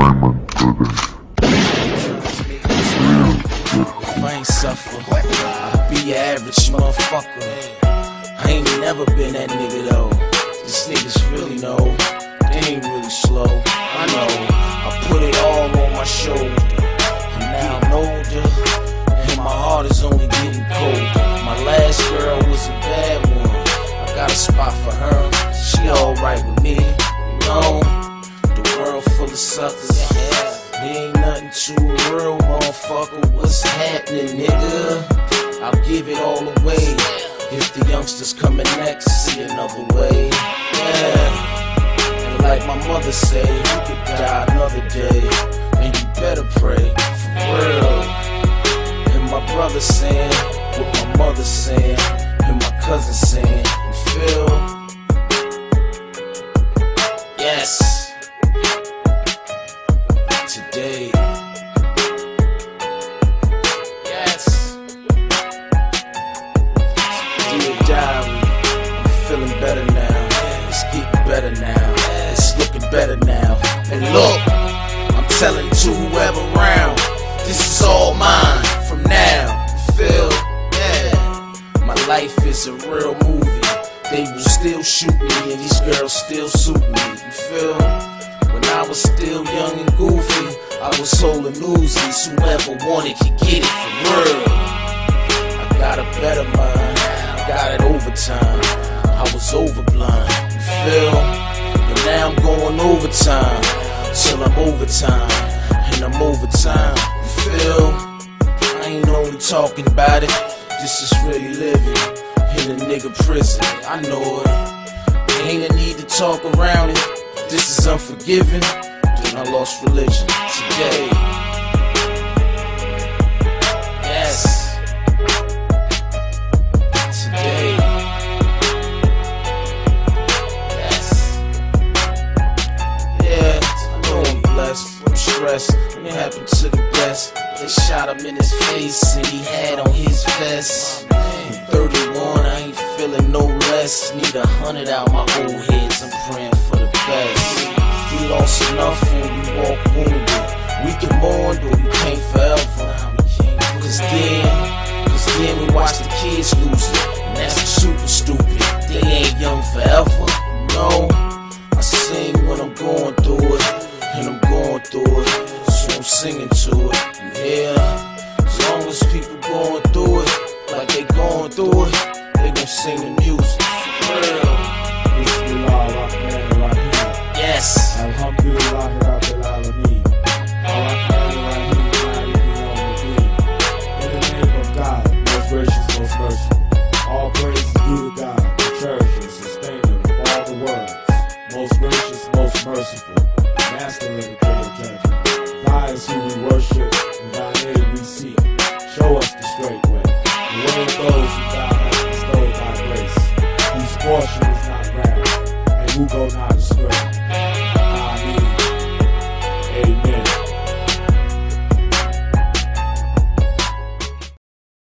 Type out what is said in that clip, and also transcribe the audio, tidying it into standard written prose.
Diamond today. If I ain't suffer, I'd be an average motherfucker. I ain't never been that nigga though. These niggas really know, they ain't really slow. I know, I put it all on my shoulder. And now I'm older, and my heart is only getting colder. My last girl was a bad one. I got a spot for her, she alright with me. You know, the world full of suckers. There ain't nothing too real, motherfucker. What's happening, nigga? I'll give it all away. If the youngsters coming next, see another way. Yeah. And like my mother say, you could die another day, and you better pray for real. And my brother saying, what my mother saying, and my cousin saying, you feel? Yes. Today. Yes. Dear diary, I'm feeling better now. It's getting better now. It's looking better now. And look, I'm telling to whoever around, this is all mine from now. You feel? Yeah. My life is a real movie. They will still shoot me and these girls still suit me. You feel? When I was still young and goofy, I was holding Uzis. Whoever wanted could get it for real. I got a better mind, I got it overtime. I was overblind, you feel? But now I'm going overtime, till I'm overtime, and I'm overtime, you feel? I ain't only talking about it, this is really living in a nigga prison. I know it, ain't a need to talk around it. This is unforgiving, then I lost religion today. Yes. Today. Yes. Yeah, I know I'm blessed, I'm stressed. It happened to the best. They shot him in his face and he had on his vest. I'm 31, I ain't feeling no less. Need 100 out my old heads, I'm praying for the best. We lost enough when we walk wounded. We can mourn, but we can't forever. Cause then we watch the kids lose it, and that's super stupid. They ain't young forever, no. I sing when I'm going through it, and I'm going through it, so I'm singing to it. You hear? As long as people going through it, like they going through it, they gon' sing the music. For real. Yes. Alhamdulillah Rabbil Alameen. In the name of God, most gracious, most merciful. All praise is due to God, the cherisher, sustainer of all the worlds. Most gracious, most merciful, master of the day of judgment. Thy is who we worship, and thy aid we seek. Show us the straight way, the way of those who thou hast bestowed thy grace, whose portion is not wrath, and who go not astray.